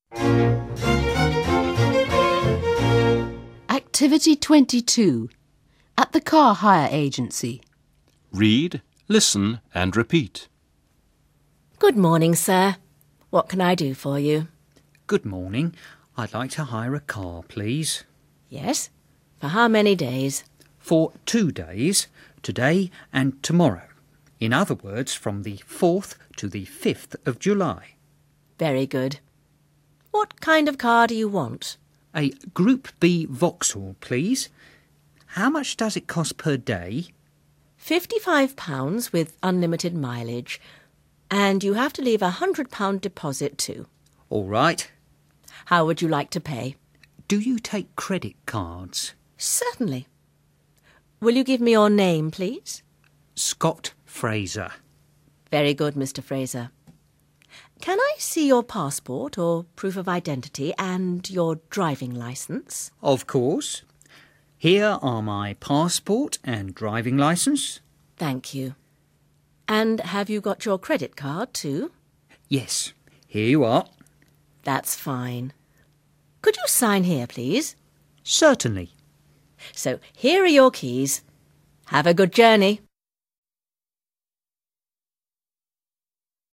Activity 22. At the car hire agency. Read, listen and repeat. Good morning, sir. What can I do for you? Good morning. I'd like to hire a car, please. Yes? For how many days? For 2 days, today and tomorrow. In other words, from the 4th to the 5th of July. Very good. What kind of car do you want? A Group B Vauxhall, please. How much does it cost per day? £55 with unlimited mileage. And you have to leave a £100 deposit too. All right. How would you like to pay? Do you take credit cards? Certainly. Will you give me your name, please? Scott Fraser. Very good, Mr. Fraser. Can I see your passport or proof of identity and your driving licence? Of course. Here are my passport and driving licence. Thank you. And have you got your credit card too? Yes, here you are. That's fine. Could you sign here, please? Certainly. So here are your keys. Have a good journey.